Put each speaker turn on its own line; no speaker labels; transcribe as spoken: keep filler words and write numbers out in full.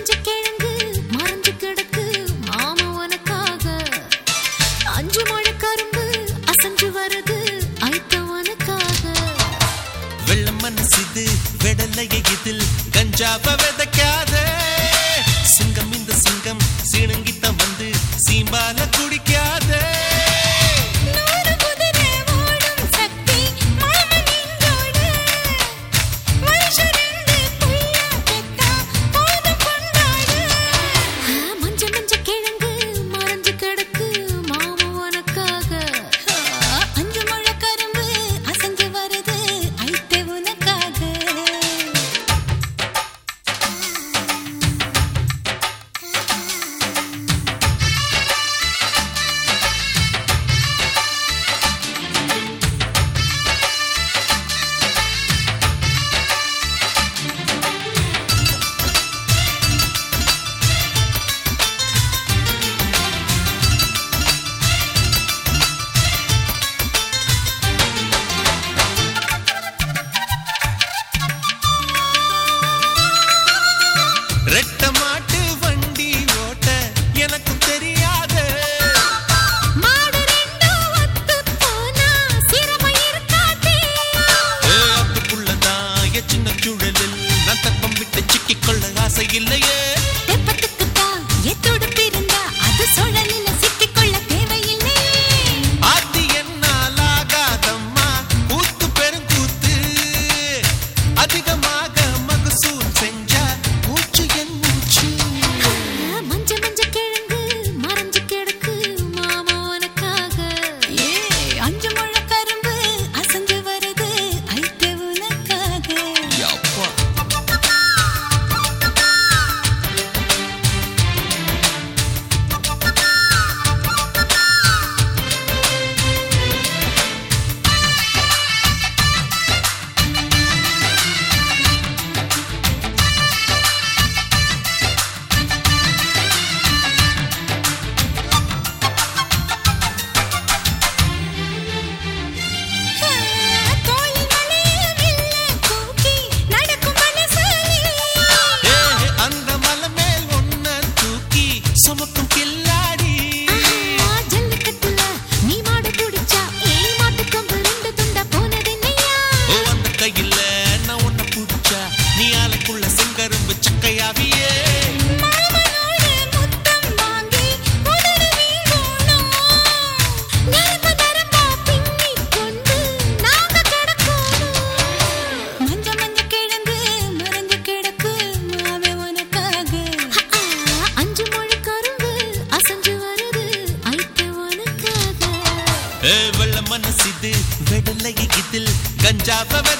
மஞ்ச கிழங்கு மறைஞ்சு கிடக்கு மாமா உனக்காக. அஞ்சு மழை கரும்பு அசஞ்சு வருது ஐத்த உனக்காக.
வெள்ள மனசிது வெடலைய இதில் கஞ்சாவ விதைக்காத. சிங்கம் இந்த சிங்கம் சீனங்கித்தான் வந்து சீம்பால குடிக்காத. ரெட்ட மாட்டு வண்டி ஓட்ட எனக்கும் தெரியாது.
மாடு ரெண்டு ஒத்து போனா சிரம இருக்காதே.
அதுக்குள்ளதான் என் சின்ன சுழலில் நான் தப்பம் விட்டு சிக்கிக்கொள்ள ஆசை இல்லையே.
தெப்பத்துக்கு தான் எத்தோடு பிறந்தா அது சுழலில சிக்கிக்கொள்ள தேவையில்லையே.
அது என்னால் ஆகாதம்மா கூத்து பெருங்கூத்து. அதிகமாக மகசூல் செஞ்சா மூச்சு என் மூச்சு.
மஞ்ச மஞ்ச கிழங்கு மறைஞ்சு கிடக்கு மாமா உனக்காக. ஏ அஞ்சு மழை கரும்பு அசஞ்சு வருது ஐத்த உனக்காக.
யப்பா.
தோளில் மலையில வில்ல தூக்கி நடக்கும் மனசாலி.
ஏ, அந்த மலை மேல் ஒன்ன தூக்கி சுமக்கும் கில்லாடி.
ஜல்லிக்கட்டுல நீ மாடு பிடிச்சா ஏ மாட்டு கொம்பு ரெண்டு துண்டா போனதென்னையா.
ஓ, அந்த கையில நான் உன்னை புடிச்சா நீ ஆளுக்குள்ள செங்கரும்பு சக்கையாவியே.
மாமனோட முத்தம் வாங்கி உடனே வீழணும். நரம்பு நரம்பா பின்னிக் கொண்டு நாங்க கிடக்கணும். மஞ்ச மஞ்ச கிழங்கு மறைஞ்சு கிடக்கு மாவே உனக்காக. அஞ்சு மழை கரும்பு அசஞ்சு வருது ஐத்த உனக்காக.
ஏ, வெள்ள மனசிது வெடலைய இதில் கஞ்சாவ